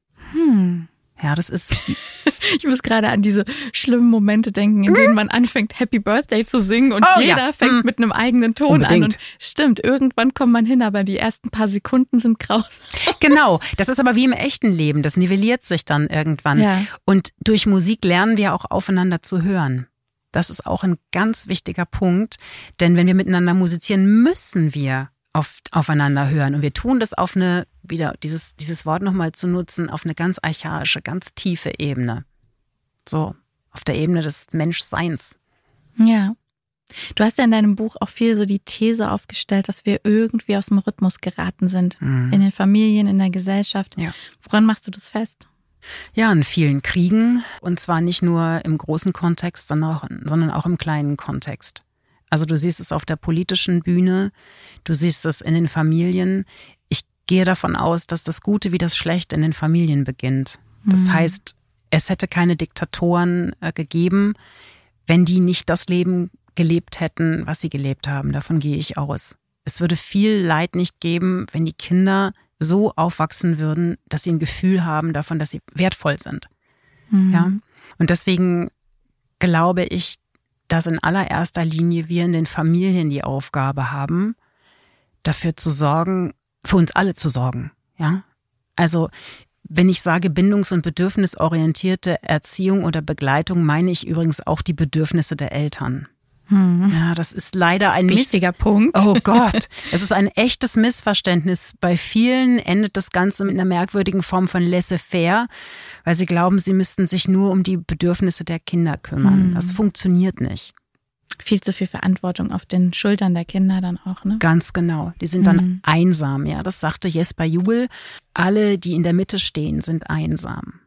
Ja, das ist... Ich muss gerade an diese schlimmen Momente denken, in denen man anfängt, Happy Birthday zu singen und jeder fängt mit einem eigenen Ton an. Und stimmt, irgendwann kommt man hin, aber die ersten paar Sekunden sind grausam. Genau, das ist aber wie im echten Leben, das nivelliert sich dann irgendwann. Ja. Und durch Musik lernen wir auch aufeinander zu hören. Das ist auch ein ganz wichtiger Punkt, denn wenn wir miteinander musizieren, müssen wir aufeinander hören. Und wir tun das auf eine, wieder dieses Wort nochmal zu nutzen, auf eine ganz archaische, ganz tiefe Ebene. So, auf der Ebene des Menschseins. Ja. Du hast ja in deinem Buch auch viel so die These aufgestellt, dass wir irgendwie aus dem Rhythmus geraten sind. In den Familien, in der Gesellschaft. Ja. Woran machst du das fest? Ja, in vielen Kriegen. Und zwar nicht nur im großen Kontext, sondern auch im kleinen Kontext. Also du siehst es auf der politischen Bühne, du siehst es in den Familien. Ich gehe davon aus, dass das Gute wie das Schlechte in den Familien beginnt. Das heißt, es hätte keine Diktatoren gegeben, wenn die nicht das Leben gelebt hätten, was sie gelebt haben. Davon gehe ich aus. Es würde viel Leid nicht geben, wenn die Kinder so aufwachsen würden, dass sie ein Gefühl haben davon, dass sie wertvoll sind. Ja? Und deswegen glaube ich, dass in allererster Linie wir in den Familien die Aufgabe haben, dafür zu sorgen, für uns alle zu sorgen. Ja? Also wenn ich sage bindungs- und bedürfnisorientierte Erziehung oder Begleitung, meine ich übrigens auch die Bedürfnisse der Eltern. Ja, das ist leider ein wichtiger Punkt. Oh Gott, es ist ein echtes Missverständnis. Bei vielen endet das Ganze mit einer merkwürdigen Form von laissez-faire, weil sie glauben, sie müssten sich nur um die Bedürfnisse der Kinder kümmern. Das funktioniert nicht. Viel zu viel Verantwortung auf den Schultern der Kinder dann auch, ne? Ganz genau. Die sind dann einsam, ja. Das sagte Jesper Juhl. Alle, die in der Mitte stehen, sind einsam.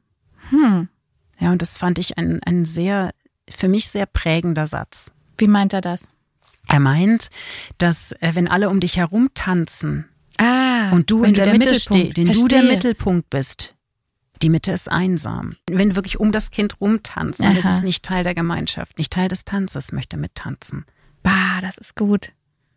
Ja, und das fand ich ein für mich sehr prägender Satz. Wie meint er das? Er meint, dass wenn alle um dich herum tanzen und du in der Mitte stehst, wenn du der Mittelpunkt bist, die Mitte ist einsam. Wenn du wirklich um das Kind rumtanzt, dann ist es nicht Teil der Gemeinschaft, nicht Teil des Tanzes, möchte mittanzen. Bah, das ist gut.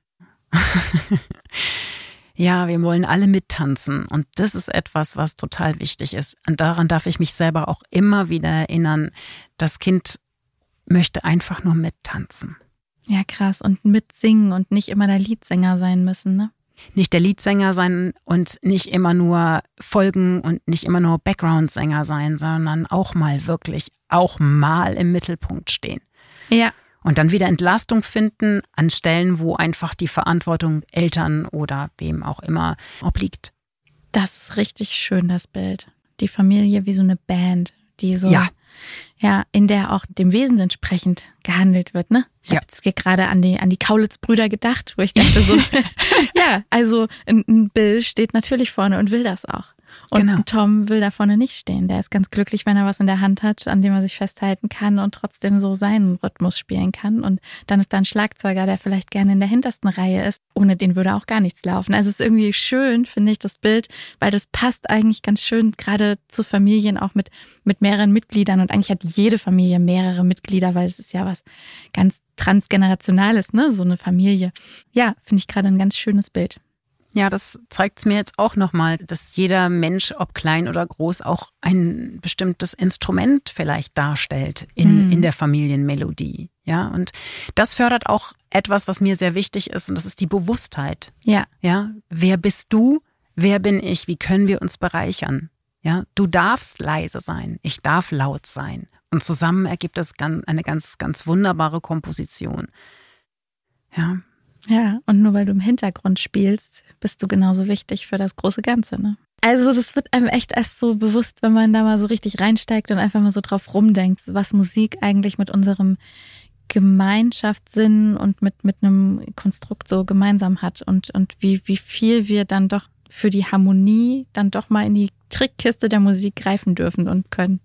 Ja, wir wollen alle mittanzen und das ist etwas, was total wichtig ist. Und daran darf ich mich selber auch immer wieder erinnern. Das Kind möchte einfach nur mittanzen. Ja, krass. Und mitsingen und nicht immer der Liedsänger sein müssen, ne? Nicht der Liedsänger sein und nicht immer nur folgen und nicht immer nur Background-Sänger sein, sondern auch mal im Mittelpunkt stehen. Ja. Und dann wieder Entlastung finden an Stellen, wo einfach die Verantwortung Eltern oder wem auch immer obliegt. Das ist richtig schön, das Bild. Die Familie wie so eine Band, die so... Ja, in der auch dem Wesen entsprechend gehandelt wird, ne? Ich habe jetzt gerade an die Kaulitz-Brüder gedacht, wo ich dachte so, ja, also ein Bill steht natürlich vorne und will das auch. Und ein Tom will da vorne nicht stehen. Der ist ganz glücklich, wenn er was in der Hand hat, an dem er sich festhalten kann und trotzdem so seinen Rhythmus spielen kann. Und dann ist da ein Schlagzeuger, der vielleicht gerne in der hintersten Reihe ist. Ohne den würde auch gar nichts laufen. Also es ist irgendwie schön, finde ich, das Bild, weil das passt eigentlich ganz schön gerade zu Familien, auch mit mehreren Mitgliedern. Und eigentlich hat jede Familie mehrere Mitglieder, weil es ist ja was ganz Transgenerationales, ne? So eine Familie. Ja, finde ich gerade ein ganz schönes Bild. Ja, das zeigt es mir jetzt auch nochmal, dass jeder Mensch, ob klein oder groß, auch ein bestimmtes Instrument vielleicht darstellt in der Familienmelodie. Ja, und das fördert auch etwas, was mir sehr wichtig ist, und das ist die Bewusstheit. Ja. Ja, wer bist du? Wer bin ich? Wie können wir uns bereichern? Ja, du darfst leise sein. Ich darf laut sein. Und zusammen ergibt es eine ganz, ganz wunderbare Komposition. Ja. Ja, und nur weil du im Hintergrund spielst, bist du genauso wichtig für das große Ganze, ne? Also das wird einem echt erst so bewusst, wenn man da mal so richtig reinsteigt und einfach mal so drauf rumdenkt, was Musik eigentlich mit unserem Gemeinschaftssinn und mit einem Konstrukt so gemeinsam hat und wie viel wir dann doch für die Harmonie dann doch mal in die Trickkiste der Musik greifen dürfen und können.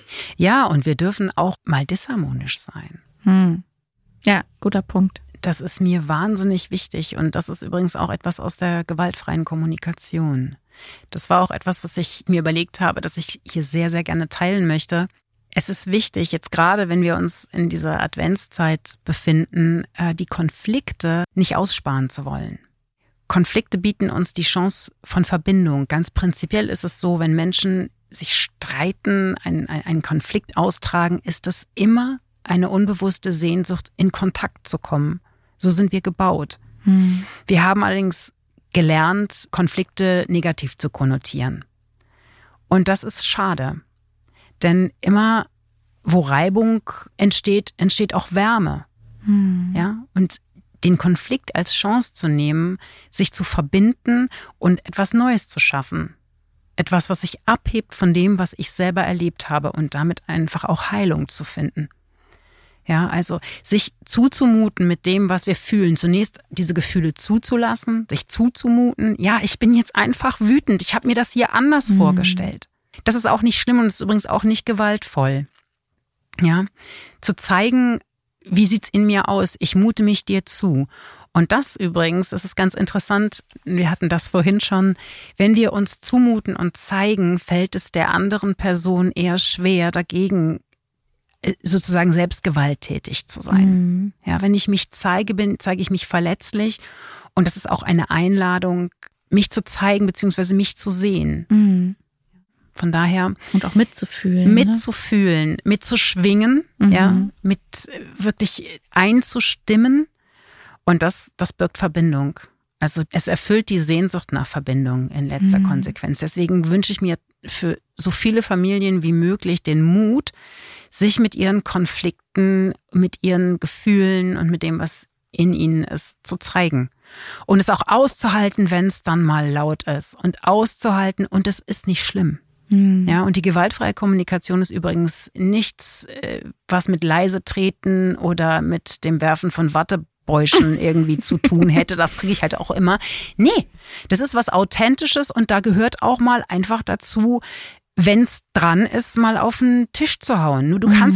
Ja, und wir dürfen auch mal disharmonisch sein. Ja, guter Punkt. Das ist mir wahnsinnig wichtig, und das ist übrigens auch etwas aus der gewaltfreien Kommunikation. Das war auch etwas, was ich mir überlegt habe, dass ich hier sehr, sehr gerne teilen möchte. Es ist wichtig, jetzt gerade wenn wir uns in dieser Adventszeit befinden, die Konflikte nicht aussparen zu wollen. Konflikte bieten uns die Chance von Verbindung. Ganz prinzipiell ist es so, wenn Menschen sich streiten, einen Konflikt austragen, ist es immer eine unbewusste Sehnsucht, in Kontakt zu kommen. So sind wir gebaut. Wir haben allerdings gelernt, Konflikte negativ zu konnotieren. Und das ist schade. Denn immer, wo Reibung entsteht, entsteht auch Wärme. Ja? Und den Konflikt als Chance zu nehmen, sich zu verbinden und etwas Neues zu schaffen. Etwas, was sich abhebt von dem, was ich selber erlebt habe, und damit einfach auch Heilung zu finden. Ja, also sich zuzumuten mit dem, was wir fühlen. Zunächst diese Gefühle zuzulassen, sich zuzumuten. Ja, ich bin jetzt einfach wütend. Ich habe mir das hier anders vorgestellt. Das ist auch nicht schlimm und ist übrigens auch nicht gewaltvoll. Ja, zu zeigen, wie sieht's in mir aus? Ich mute mich dir zu. Und das übrigens, das ist ganz interessant, wir hatten das vorhin schon, wenn wir uns zumuten und zeigen, fällt es der anderen Person eher schwer, dagegen sozusagen selbst gewalttätig zu sein. Ja, wenn ich mich zeige ich mich verletzlich, und das ist auch eine Einladung, mich zu zeigen bzw. mich zu sehen. Von daher. Und auch mitzufühlen. Mitzufühlen, mitzuschwingen, ja, mit wirklich einzustimmen, und das birgt Verbindung. Also es erfüllt die Sehnsucht nach Verbindung in letzter Konsequenz. Deswegen wünsche ich mir für so viele Familien wie möglich den Mut, sich mit ihren Konflikten, mit ihren Gefühlen und mit dem, was in ihnen ist, zu zeigen. Und es auch auszuhalten, wenn es dann mal laut ist. Und auszuhalten, und es ist nicht schlimm. Ja, und die gewaltfreie Kommunikation ist übrigens nichts, was mit leise treten oder mit dem Werfen von Wattebäuschen irgendwie zu tun hätte. Das kriege ich halt auch immer. Nee, das ist was Authentisches, und da gehört auch mal einfach dazu, wenn es dran ist, mal auf den Tisch zu hauen. Nur du kannst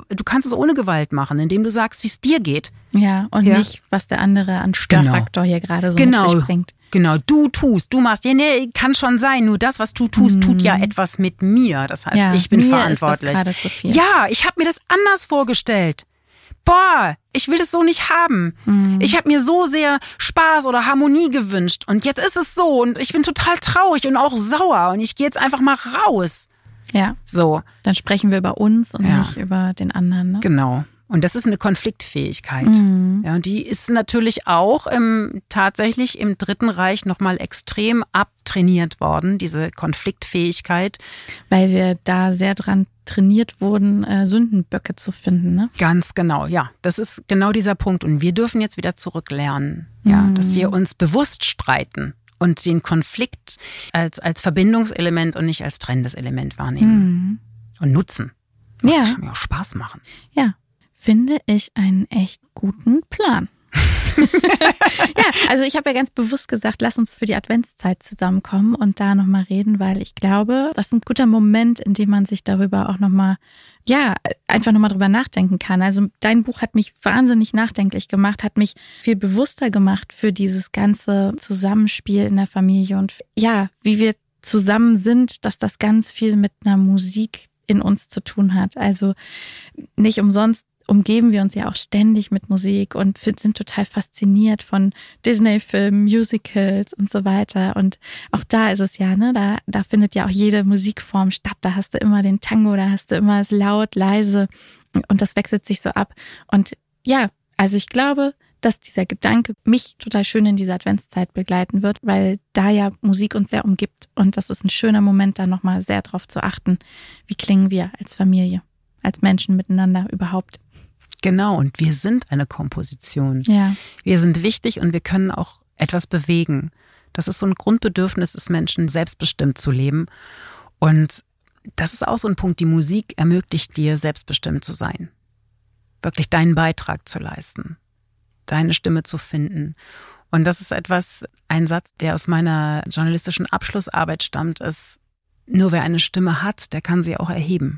es ohne Gewalt machen, indem du sagst, wie es dir geht. Ja, und nicht, was der andere an Störfaktor hier gerade so mit sich bringt. Genau, du machst. Ja, nee, kann schon sein. Nur das, was du tust, tut ja etwas mit mir. Das heißt, ich bin verantwortlich. Ist das gerade zu viel. Ja, ich habe mir das anders vorgestellt. Boah, ich will das so nicht haben. Ich habe mir so sehr Spaß oder Harmonie gewünscht, und jetzt ist es so, und ich bin total traurig und auch sauer, und ich gehe jetzt einfach mal raus. Ja. So. Dann sprechen wir über uns und nicht über den anderen. Ne? Genau. Und das ist eine Konfliktfähigkeit. Ja, und die ist natürlich auch tatsächlich im Dritten Reich nochmal extrem abtrainiert worden, diese Konfliktfähigkeit. Weil wir da sehr dran trainiert wurden, Sündenböcke zu finden, ne? Ganz genau, ja. Das ist genau dieser Punkt. Und wir dürfen jetzt wieder zurücklernen, ja, dass wir uns bewusst streiten und den Konflikt als Verbindungselement und nicht als trennendes Element wahrnehmen und nutzen. Das kann mir auch Spaß machen. Ja. finde ich einen echt guten Plan. Ja, also ich habe ja ganz bewusst gesagt, lass uns für die Adventszeit zusammenkommen und da nochmal reden, weil ich glaube, das ist ein guter Moment, in dem man sich darüber auch nochmal, einfach nochmal drüber nachdenken kann. Also dein Buch hat mich wahnsinnig nachdenklich gemacht, hat mich viel bewusster gemacht für dieses ganze Zusammenspiel in der Familie und wie wir zusammen sind, dass das ganz viel mit einer Musik in uns zu tun hat. Also nicht umsonst umgeben wir uns ja auch ständig mit Musik und sind total fasziniert von Disney-Filmen, Musicals und so weiter. Und auch da ist es ja, ne, da findet ja auch jede Musikform statt. Da hast du immer den Tango, da hast du immer es laut, leise und das wechselt sich so ab. Und also ich glaube, dass dieser Gedanke mich total schön in dieser Adventszeit begleiten wird, weil da ja Musik uns sehr umgibt. Und das ist ein schöner Moment, da nochmal sehr drauf zu achten, wie klingen wir als Familie, als Menschen miteinander überhaupt. Genau, und wir sind eine Komposition. Ja. Wir sind wichtig und wir können auch etwas bewegen. Das ist so ein Grundbedürfnis des Menschen, selbstbestimmt zu leben. Und das ist auch so ein Punkt, die Musik ermöglicht dir, selbstbestimmt zu sein. Wirklich deinen Beitrag zu leisten, deine Stimme zu finden. Und das ist ein Satz, der aus meiner journalistischen Abschlussarbeit stammt, ist, nur wer eine Stimme hat, der kann sie auch erheben.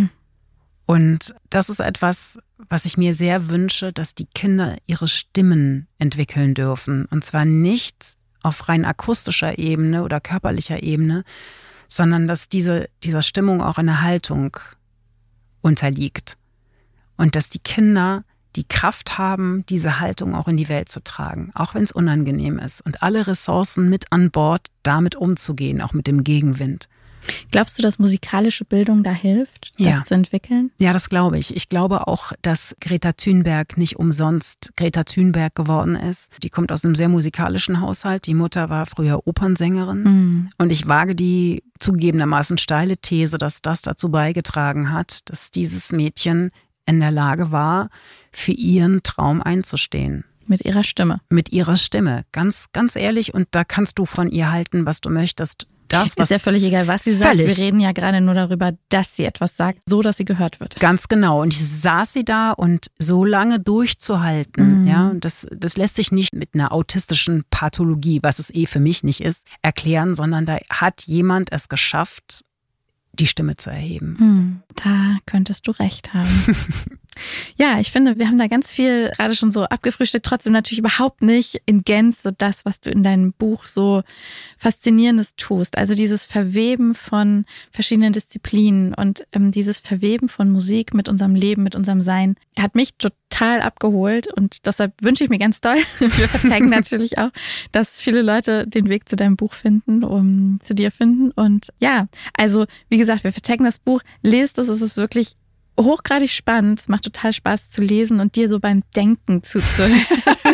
Und das ist etwas, was ich mir sehr wünsche, dass die Kinder ihre Stimmen entwickeln dürfen. Und zwar nicht auf rein akustischer Ebene oder körperlicher Ebene, sondern dass dieser Stimmung auch eine Haltung unterliegt. Und dass die Kinder die Kraft haben, diese Haltung auch in die Welt zu tragen, auch wenn es unangenehm ist. Und alle Ressourcen mit an Bord, damit umzugehen, auch mit dem Gegenwind. Glaubst du, dass musikalische Bildung da hilft, das zu entwickeln? Ja, das glaube ich. Ich glaube auch, dass Greta Thunberg nicht umsonst Greta Thunberg geworden ist. Die kommt aus einem sehr musikalischen Haushalt. Die Mutter war früher Opernsängerin. Und ich wage die zugegebenermaßen steile These, dass das dazu beigetragen hat, dass dieses Mädchen in der Lage war, für ihren Traum einzustehen. Mit ihrer Stimme. Mit ihrer Stimme. Ganz, ganz ehrlich. Und da kannst du von ihr halten, was du möchtest. Das ist ja völlig egal, was sie sagt. Wir reden ja gerade nur darüber, dass sie etwas sagt, so dass sie gehört wird. Ganz genau. Und ich saß sie da und so lange durchzuhalten, und das lässt sich nicht mit einer autistischen Pathologie, was es für mich nicht ist, erklären, sondern da hat jemand es geschafft, die Stimme zu erheben. Da könntest du recht haben. Ja, ich finde, wir haben da ganz viel gerade schon so abgefrühstückt, trotzdem natürlich überhaupt nicht in Gänze das, was du in deinem Buch so Faszinierendes tust. Also dieses Verweben von verschiedenen Disziplinen und dieses Verweben von Musik mit unserem Leben, mit unserem Sein, hat mich total abgeholt und deshalb wünsche ich mir ganz doll, wir vertaggen natürlich auch, dass viele Leute den Weg zu deinem Buch finden, zu dir finden und also wie gesagt, wir vertaggen das Buch, lest es ist wirklich hochgradig spannend. Es macht total Spaß zu lesen und dir so beim Denken zuzuhören.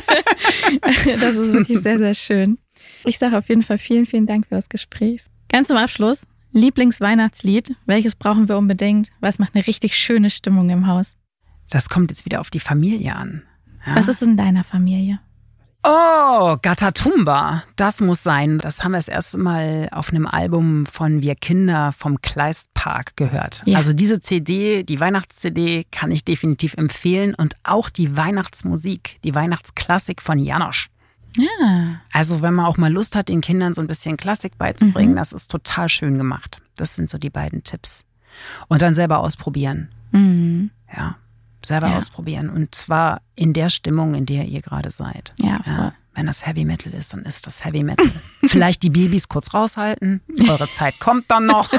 Das ist wirklich sehr, sehr schön. Ich sage auf jeden Fall vielen, vielen Dank für das Gespräch. Ganz zum Abschluss, Lieblingsweihnachtslied. Welches brauchen wir unbedingt? Was macht eine richtig schöne Stimmung im Haus? Das kommt jetzt wieder auf die Familie an. Ja? Was ist in deiner Familie? Oh, Gatatumba, das muss sein. Das haben wir das erste Mal auf einem Album von Wir Kinder vom Kleistpark gehört. Ja. Also diese CD, die Weihnachts-CD, kann ich definitiv empfehlen. Und auch die Weihnachtsmusik, die Weihnachtsklassik von Janosch. Ja. Also wenn man auch mal Lust hat, den Kindern so ein bisschen Klassik beizubringen, das ist total schön gemacht. Das sind so die beiden Tipps. Und dann selber ausprobieren. Ja. Selber ausprobieren und zwar in der Stimmung, in der ihr gerade seid. Ja, voll. Wenn das Heavy Metal ist, dann ist das Heavy Metal. Vielleicht die Babys kurz raushalten, eure Zeit kommt dann noch.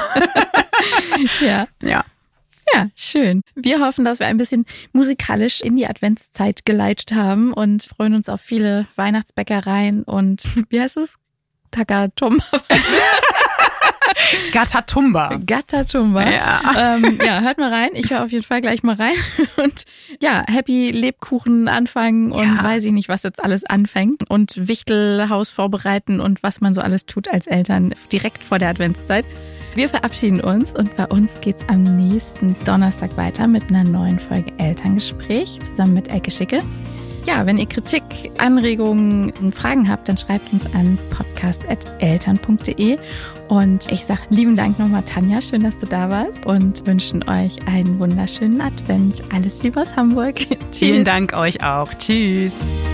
Ja, schön. Wir hoffen, dass wir ein bisschen musikalisch in die Adventszeit geleitet haben und freuen uns auf viele Weihnachtsbäckereien und wie heißt es? Takatumba. Gatatumba. Ja. Hört mal rein. Ich höre auf jeden Fall gleich mal rein. Und Happy Lebkuchen anfangen und weiß ich nicht, was jetzt alles anfängt. Und Wichtelhaus vorbereiten und was man so alles tut als Eltern direkt vor der Adventszeit. Wir verabschieden uns und bei uns geht's am nächsten Donnerstag weiter mit einer neuen Folge Elterngespräch zusammen mit Elke Schicke. Ja, wenn ihr Kritik, Anregungen und Fragen habt, dann schreibt uns an podcast@eltern.de. Und ich sage lieben Dank nochmal, Tanja, schön, dass du da warst und wünschen euch einen wunderschönen Advent. Alles Liebe aus Hamburg. Vielen Dank euch auch. Tschüss.